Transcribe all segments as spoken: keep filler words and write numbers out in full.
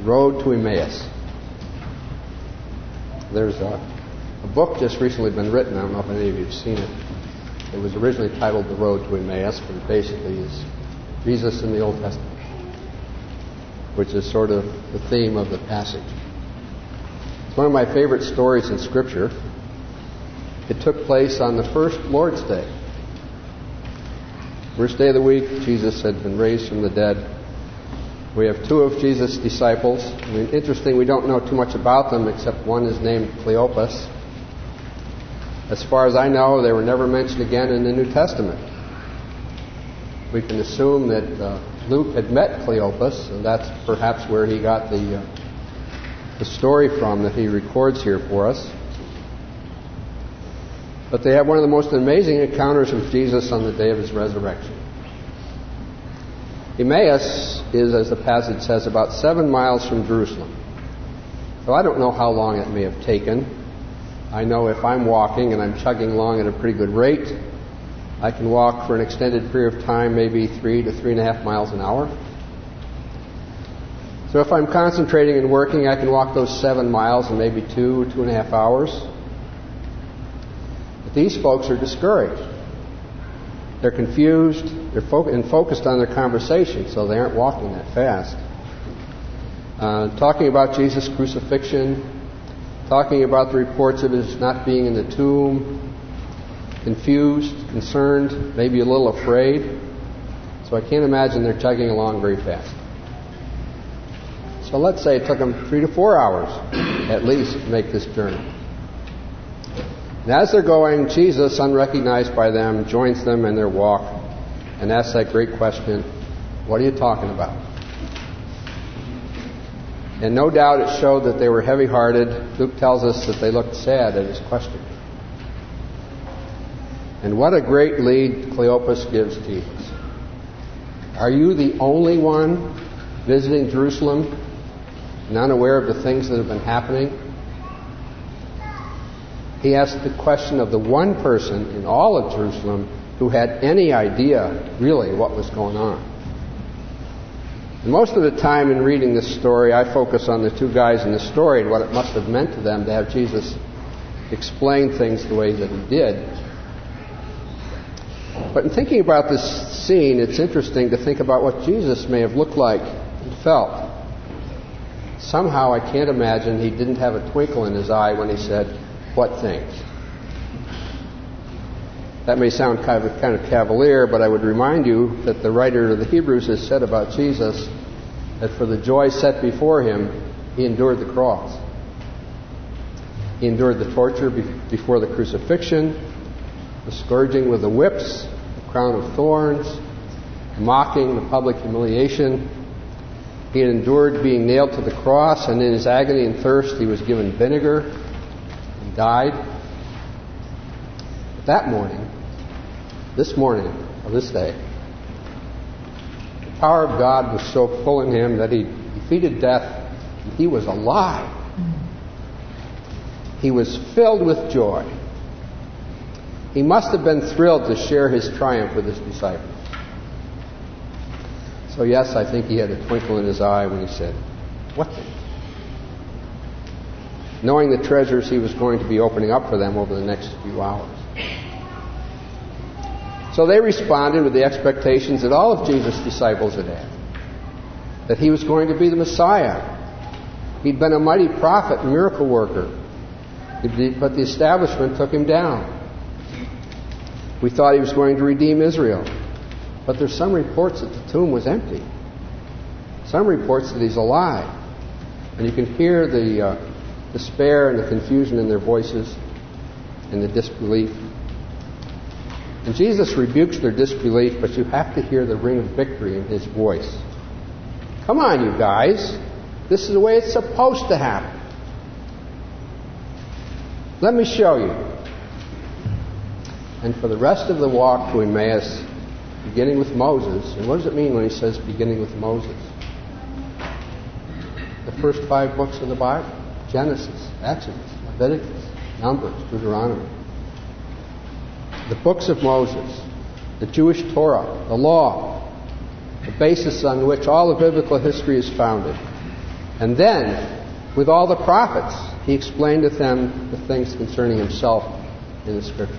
Road to Emmaus. There's a, a book just recently been written. I don't know if any of you have seen it. It was originally titled The Road to Emmaus, but it basically is Jesus in the Old Testament, which is sort of the theme of the passage. It's one of my favorite stories in Scripture. It took place on the first Lord's Day. First day of the week, Jesus had been raised from the dead. We have two of Jesus' disciples. I mean, interesting, we don't know too much about them, except one is named Cleopas. As far as I know, they were never mentioned again in the New Testament. We can assume that uh, Luke had met Cleopas, and that's perhaps where he got the, uh, the story from that he records here for us. But they have one of the most amazing encounters with Jesus on the day of his resurrection. Emmaus is, as the passage says, about seven miles from Jerusalem. So I don't know how long it may have taken. I know if I'm walking and I'm chugging along at a pretty good rate, I can walk for an extended period of time, maybe three to three and a half miles an hour. So if I'm concentrating and working, I can walk those seven miles in maybe two, two and a half hours. But these folks are discouraged. They're confused, they're fo- and focused on their conversation, so they aren't walking that fast. Uh, talking about Jesus' crucifixion, talking about the reports of his not being in the tomb, confused, concerned, maybe a little afraid. So I can't imagine they're chugging along very fast. So let's say it took them three to four hours at least to make this journey. And as they're going, Jesus, unrecognized by them, joins them in their walk and asks that great question, what are you talking about? And no doubt it showed that they were heavy-hearted. Luke tells us that they looked sad at his question. And what a great lead Cleopas gives Jesus. Are you the only one visiting Jerusalem and unaware of the things that have been happening? He asked the question of the one person in all of Jerusalem who had any idea, really, what was going on. And most of the time in reading this story, I focus on the two guys in the story and what it must have meant to them to have Jesus explain things the way that he did. But in thinking about this scene, it's interesting to think about what Jesus may have looked like and felt. Somehow I can't imagine he didn't have a twinkle in his eye when he said, what things? That may sound kind of, kind of cavalier, but I would remind you that the writer of the Hebrews has said about Jesus that for the joy set before him, he endured the cross. He endured the torture be- before the crucifixion, the scourging with the whips, the crown of thorns, mocking, the public humiliation. He had endured being nailed to the cross, and in his agony and thirst, he was given vinegar. Died. But that morning, this morning, or this day, the power of God was so full in him that he defeated death. And he was alive. He was filled with joy. He must have been thrilled to share his triumph with his disciples. So yes, I think he had a twinkle in his eye when he said, what things? Knowing the treasures he was going to be opening up for them over the next few hours. So they responded with the expectations that all of Jesus' disciples had had. That he was going to be the Messiah. He'd been a mighty prophet and miracle worker. But the establishment took him down. We thought he was going to redeem Israel. But there's some reports that the tomb was empty. Some reports that he's alive. And you can hear the Uh, despair and the confusion in their voices and the disbelief. And Jesus rebukes their disbelief, but you have to hear the ring of victory in his voice. Come on, you guys. This is the way it's supposed to happen. Let me show you. And for the rest of the walk to Emmaus, beginning with Moses, and what does it mean when he says beginning with Moses? The first five books of the Bible. Genesis, Exodus, Leviticus, Numbers, Deuteronomy. The books of Moses, the Jewish Torah, the law, the basis on which all of biblical history is founded. And then, with all the prophets, he explained to them the things concerning himself in the Scriptures.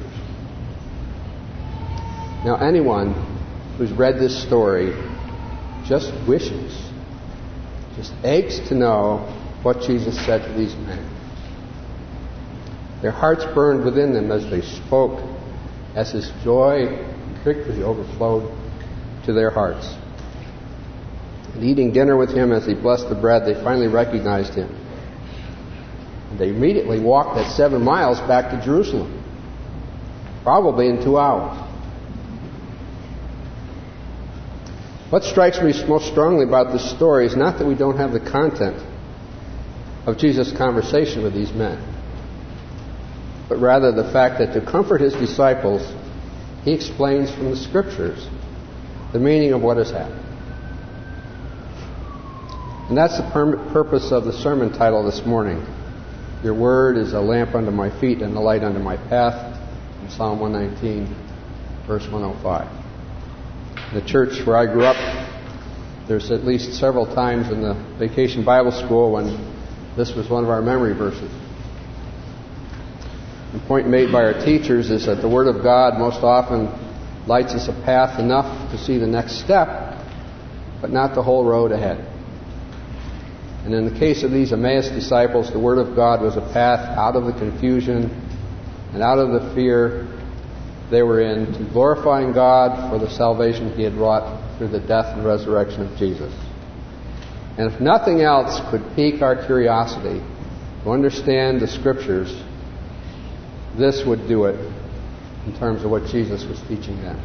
Now, anyone who's read this story just wishes, just aches to know what Jesus said to these men. Their hearts burned within them as they spoke, as his joy and victory overflowed to their hearts. And eating dinner with him as he blessed the bread, they finally recognized him. And they immediately walked that seven miles back to Jerusalem, probably in two hours. What strikes me most strongly about this story is not that we don't have the content of Jesus' conversation with these men, but rather the fact that to comfort his disciples, he explains from the Scriptures the meaning of what has happened. And that's the per- purpose of the sermon title this morning. Your word is a lamp unto my feet and a light unto my path, from Psalm one nineteen, verse one oh five. The church where I grew up, there's at least several times in the Vacation Bible School when this was one of our memory verses. The point made by our teachers is that the Word of God most often lights us a path enough to see the next step, but not the whole road ahead. And in the case of these Emmaus disciples, the Word of God was a path out of the confusion and out of the fear they were in to glorifying God for the salvation He had wrought through the death and resurrection of Jesus. And if nothing else could pique our curiosity to understand the Scriptures, this would do it in terms of what Jesus was teaching them.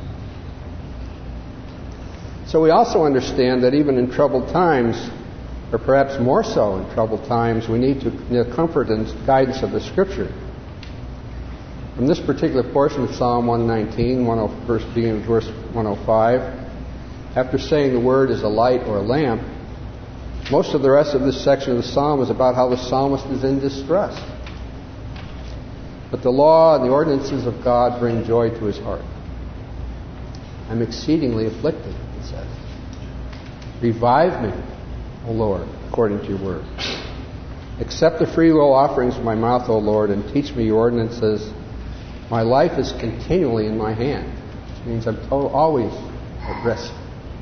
So we also understand that even in troubled times, or perhaps more so in troubled times, we need to the comfort and guidance of the Scripture. From this particular portion of Psalm one nineteen, verse, beginning with verse one oh five, after saying the word is a light or a lamp, most of the rest of this section of the psalm is about how the psalmist is in distress. But the law and the ordinances of God bring joy to his heart. I'm exceedingly afflicted, he says. Revive me, O Lord, according to your word. Accept the free will offerings of my mouth, O Lord, and teach me your ordinances. My life is continually in my hand, which means I'm always at risk.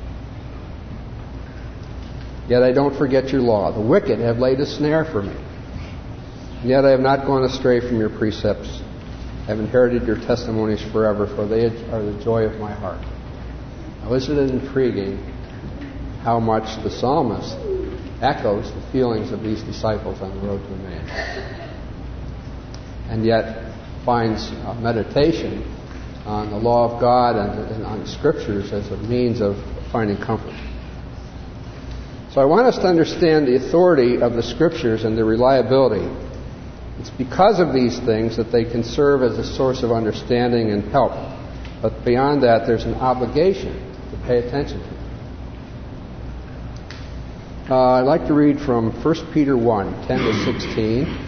Yet I don't forget your law. The wicked have laid a snare for me. Yet I have not gone astray from your precepts. I have inherited your testimonies forever, for they are the joy of my heart. Now, isn't it intriguing how much the psalmist echoes the feelings of these disciples on the road to Emmaus, and yet finds uh, meditation on the law of God and, and on the Scriptures as a means of finding comfort. So I want us to understand the authority of the Scriptures and their reliability. It's because of these things that they can serve as a source of understanding and help. But beyond that, there's an obligation to pay attention to them. Uh, I'd like to read from First Peter one, ten to sixteen.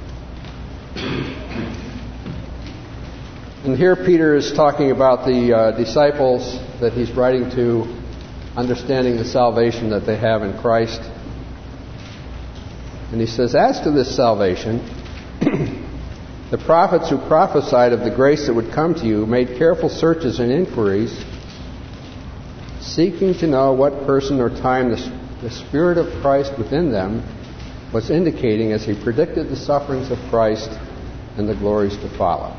And here Peter is talking about the uh, disciples that he's writing to, understanding the salvation that they have in Christ. And he says, as to this salvation, the prophets who prophesied of the grace that would come to you made careful searches and inquiries, seeking to know what person or time the, the Spirit of Christ within them was indicating as he predicted the sufferings of Christ and the glories to follow.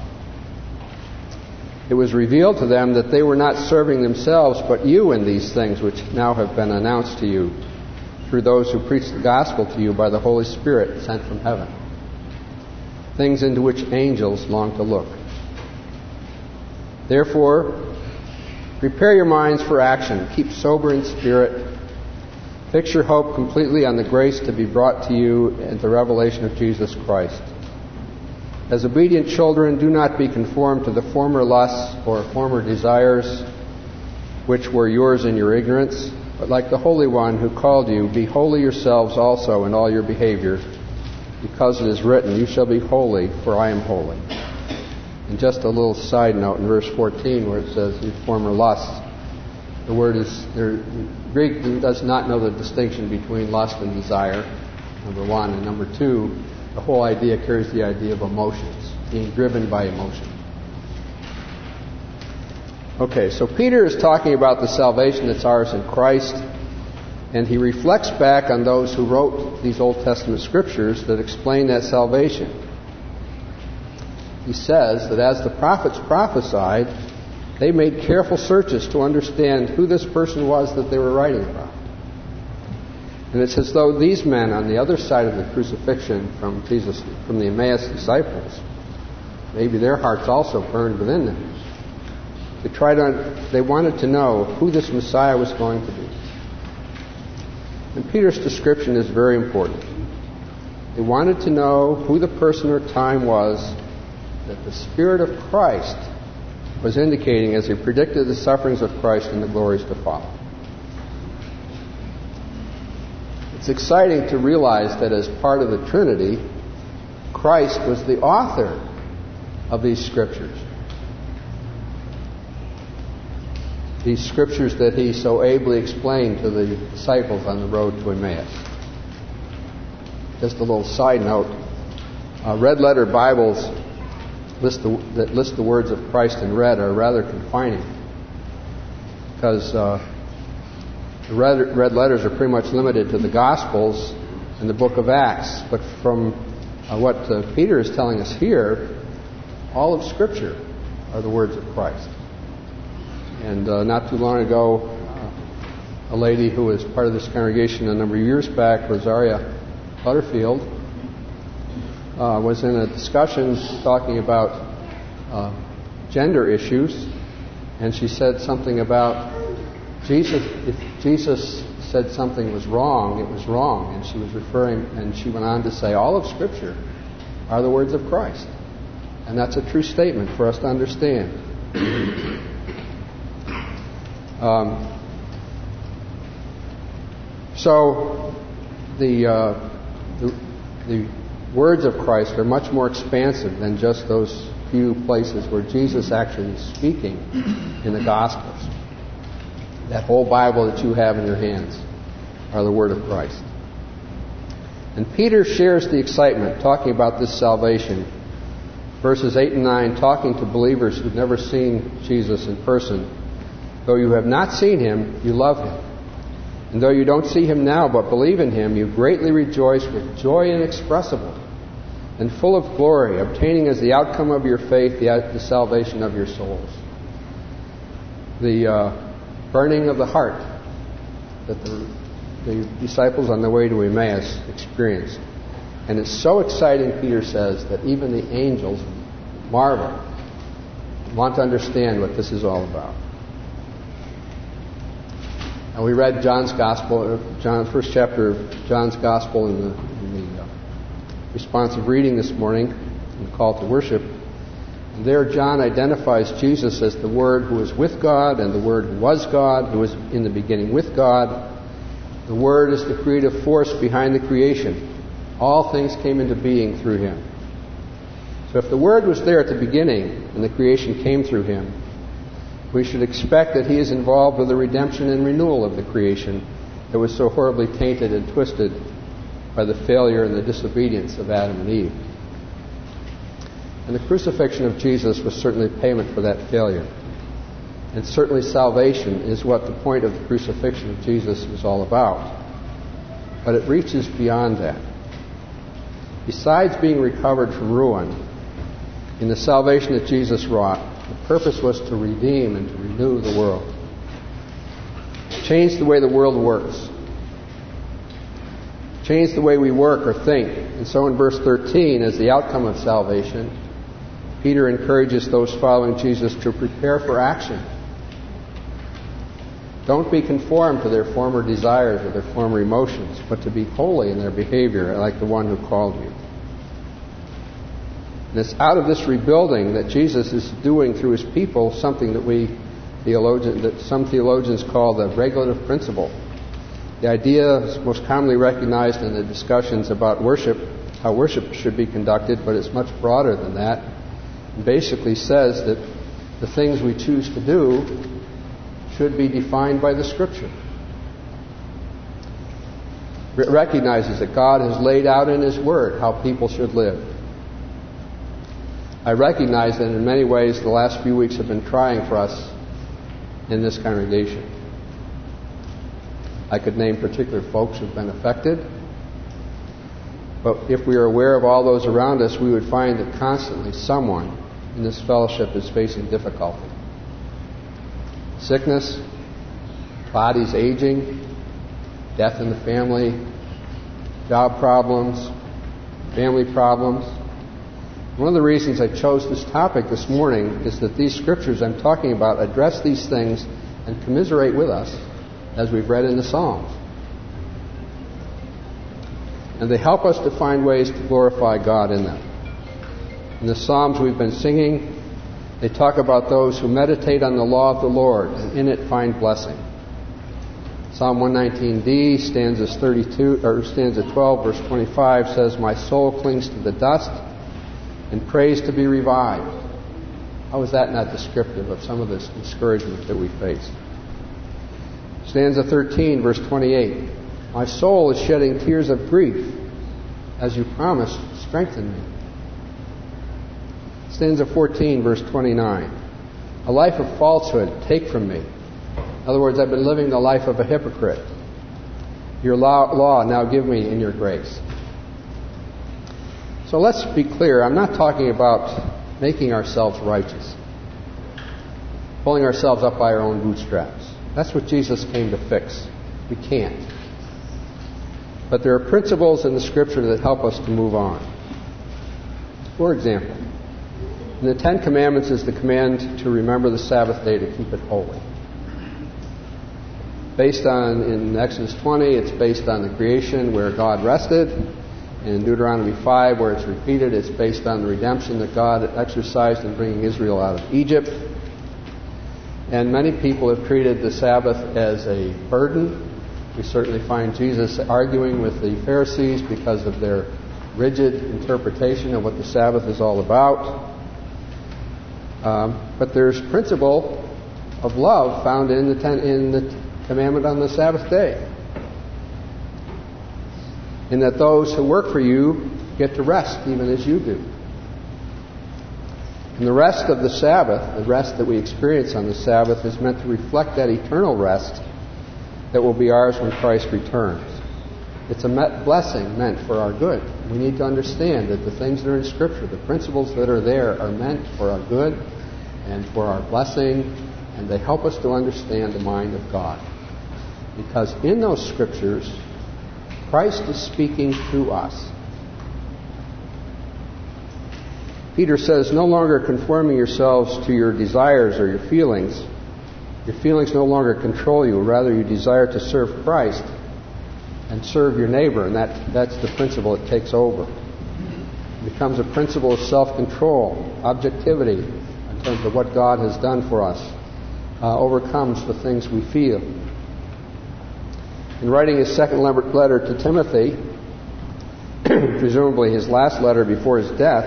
It was revealed to them that they were not serving themselves but you in these things which now have been announced to you through those who preach the gospel to you by the Holy Spirit sent from heaven, things into which angels long to look. Therefore, prepare your minds for action. Keep sober in spirit. Fix your hope completely on the grace to be brought to you at the revelation of Jesus Christ. As obedient children, do not be conformed to the former lusts or former desires which were yours in your ignorance, but like the Holy One who called you, be holy yourselves also in all your behavior, because it is written, you shall be holy, for I am holy. And just a little side note in verse fourteen where it says, your former lusts. The word is, there, Greek does not know the distinction between lust and desire. number one. And number two, the whole idea carries the idea of emotions, being driven by emotion. Okay, so Peter is talking about the salvation that's ours in Christ, and he reflects back on those who wrote these Old Testament scriptures that explain that salvation. He says that as the prophets prophesied, they made careful searches to understand who this person was that they were writing about. And it's as though these men on the other side of the crucifixion from Jesus, from the Emmaus disciples, maybe their hearts also burned within them. They tried to, they wanted to know who this Messiah was going to be. And Peter's description is very important. They wanted to know who the person or time was that the Spirit of Christ was indicating as he predicted the sufferings of Christ and the glories to follow. It's exciting to realize that as part of the Trinity, Christ was the author of these scriptures. These scriptures that he so ably explained to the disciples on the road to Emmaus. Just a little side note, uh, red letter Bibles list the, that list the words of Christ in red are rather confining, because uh, the red, red letters are pretty much limited to the Gospels and the book of Acts. But from uh, what uh, Peter is telling us here, all of Scripture are the words of Christ. And uh, not too long ago, uh, a lady who was part of this congregation a number of years back, Rosaria Butterfield, uh, was in a discussion talking about uh, gender issues, and she said something about Jesus. If Jesus said something was wrong, it was wrong, and she was referring, and she went on to say, all of Scripture are the words of Christ, and that's a true statement for us to understand. Um, so the, uh, the the words of Christ are much more expansive than just those few places where Jesus actually is speaking in the Gospels. That whole Bible that you have in your hands are the Word of Christ. And Peter shares the excitement talking about this salvation. Verses eight and nine, talking to believers who've never seen Jesus in person. Though you have not seen him, you love him. And though you don't see him now, but believe in him, you greatly rejoice with joy inexpressible and full of glory, obtaining as the outcome of your faith the, the salvation of your souls. The uh, burning of the heart that the, the disciples on their way to Emmaus experienced. And it's so exciting, Peter says, that even the angels marvel, want to understand what this is all about. And we read John's Gospel, John, first chapter of John's Gospel in the, in the uh, responsive reading this morning, in the call to worship. And there John identifies Jesus as the Word who is with God, and the Word who was God, who was in the beginning with God. The Word is the creative force behind the creation. All things came into being through him. So if the Word was there at the beginning and the creation came through him, we should expect that he is involved with the redemption and renewal of the creation that was so horribly tainted and twisted by the failure and the disobedience of Adam and Eve. And the crucifixion of Jesus was certainly payment for that failure. And certainly salvation is what the point of the crucifixion of Jesus is all about. But it reaches beyond that. Besides being recovered from ruin, in the salvation that Jesus wrought, the purpose was to redeem and to renew the world. Change the way the world works. Change the way we work or think. And so in verse thirteen, as the outcome of salvation, Peter encourages those following Jesus to prepare for action. Don't be conformed to their former desires or their former emotions, but to be holy in their behavior, like the one who called you. And it's out of this rebuilding that Jesus is doing through his people something that we theologians, that some theologians call the regulative principle. The idea is most commonly recognized in the discussions about worship, how worship should be conducted, but it's much broader than that. It basically says that the things we choose to do should be defined by the Scripture. recognizes that God has laid out in His Word how people should live. I recognize that in many ways the last few weeks have been trying for us in this congregation. I could name particular folks who have been affected, but if we are aware of all those around us, we would find that constantly someone in this fellowship is facing difficulty. Sickness, bodies aging, death in the family, job problems, family problems. One of the reasons I chose this topic this morning is that these scriptures I'm talking about address these things and commiserate with us as we've read in the Psalms. And they help us to find ways to glorify God in them. In the Psalms we've been singing, they talk about those who meditate on the law of the Lord and in it find blessing. Psalm one nineteen D, stanzas thirty-two or stanza twelve, verse twenty-five says, "My soul clings to the dust and prays to be revived." How is that not descriptive of some of this discouragement that we face? Stanza thirteen, verse twenty-eight, "My soul is shedding tears of grief. As you promised, strengthen me." Stanza fourteen, verse twenty-nine, "A life of falsehood take from me." In other words, I've been living the life of a hypocrite. Your law, law now give me in your grace. So let's be clear. I'm not talking about making ourselves righteous, pulling ourselves up by our own bootstraps. That's what Jesus came to fix. We can't. But there are principles in the Scripture that help us to move on. For example, in the Ten Commandments is the command to remember the Sabbath day to keep it holy. Based on, in Exodus twenty, it's based on the creation where God rested. In Deuteronomy five, where it's repeated, it's based on the redemption that God exercised in bringing Israel out of Egypt. And many people have treated the Sabbath as a burden. We certainly find Jesus arguing with the Pharisees because of their rigid interpretation of what the Sabbath is all about. Um, but there's principle of love found in the, ten, in the commandment on the Sabbath day. In that those who work for you get to rest even as you do. And the rest of the Sabbath, the rest that we experience on the Sabbath, is meant to reflect that eternal rest that will be ours when Christ returns. It's a blessing meant for our good. We need to understand that the things that are in Scripture, the principles that are there, are meant for our good and for our blessing, and they help us to understand the mind of God. Because in those Scriptures, Christ is speaking to us. Peter says, "No longer conforming yourselves to your desires or your feelings. Your feelings no longer control you. Rather, you desire to serve Christ and serve your neighbor." And that, that's the principle that takes over. It becomes a principle of self-control, objectivity, in terms of what God has done for us, uh, overcomes the things we feel. In writing his second letter to Timothy, presumably his last letter before his death,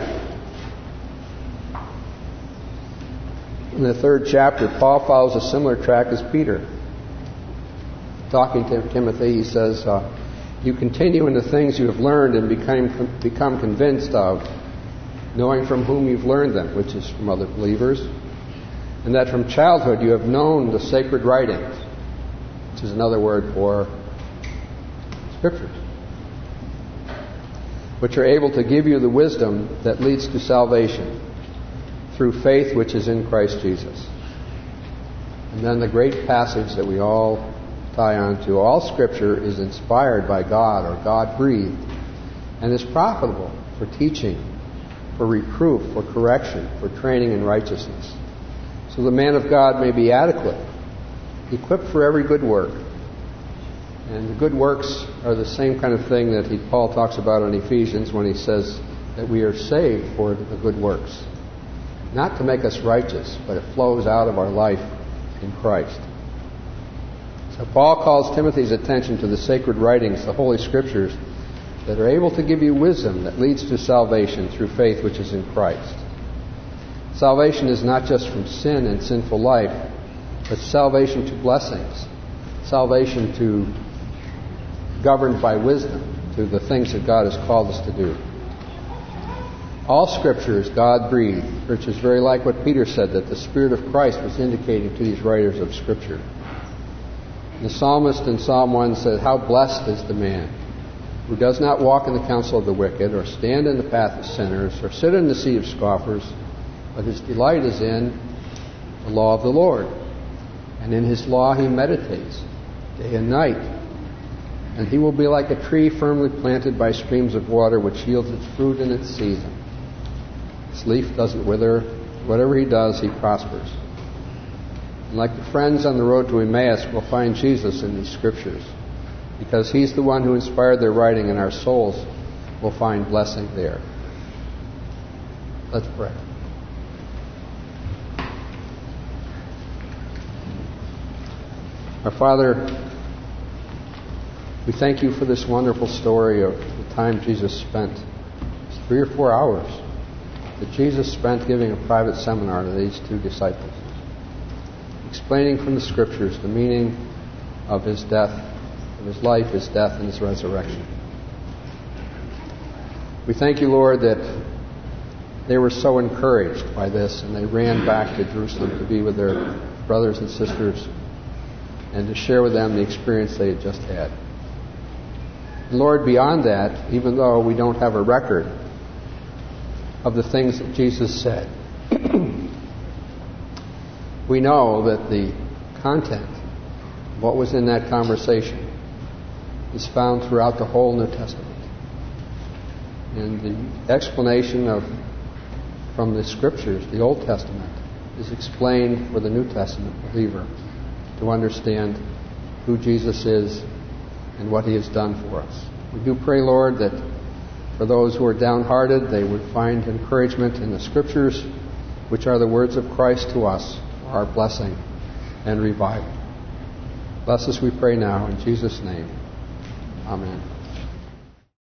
in the third chapter, Paul follows a similar track as Peter. Talking to Timothy, he says, uh, "You continue in the things you have learned and become, become convinced of, knowing from whom you've learned them," which is from other believers, "and that from childhood you have known the sacred writings," which is another word for Scriptures, "which are able to give you the wisdom that leads to salvation through faith which is in Christ Jesus." And then the great passage that we all tie on to, "All Scripture is inspired by God," or God-breathed, "and is profitable for teaching, for reproof, for correction, for training in righteousness, so the man of God may be adequate, equipped for every good work." And the good works are the same kind of thing that he, Paul talks about in Ephesians when he says that we are saved for the good works. Not to make us righteous, but it flows out of our life in Christ. So Paul calls Timothy's attention to the sacred writings, the Holy Scriptures, that are able to give you wisdom that leads to salvation through faith which is in Christ. Salvation is not just from sin and sinful life, but salvation to blessings, salvation to governed by wisdom to the things that God has called us to do. All Scripture is God-breathed, which is very like what Peter said, that the Spirit of Christ was indicating to these writers of Scripture. The psalmist in Psalm one said, "How blessed is the man who does not walk in the counsel of the wicked, or stand in the path of sinners, or sit in the seat of scoffers, but his delight is in the law of the Lord. And in his law he meditates day and night. And he will be like a tree firmly planted by streams of water, which yields its fruit in its season. Its leaf doesn't wither. Whatever he does, he prospers." And like the friends on the road to Emmaus, we'll find Jesus in these Scriptures, because he's the one who inspired their writing, and our souls will find blessing there. Let's pray. Our Father, we thank you for this wonderful story of the time Jesus spent. It's three or four hours that Jesus spent giving a private seminar to these two disciples, explaining from the Scriptures the meaning of his death, of his life, his death, and his resurrection. We thank you, Lord, that they were so encouraged by this, and they ran back to Jerusalem to be with their brothers and sisters and to share with them the experience they had just had. And Lord, beyond that, even though we don't have a record of the things that Jesus said, we know that the content of what was in that conversation is found throughout the whole New Testament. And the explanation of from the Scriptures, the Old Testament, is explained for the New Testament believer to understand who Jesus is and what he has done for us. We do pray, Lord, that for those who are downhearted, they would find encouragement in the Scriptures, which are the words of Christ to us for our blessing and revival. Bless us, we pray now, in Jesus' name. Amen.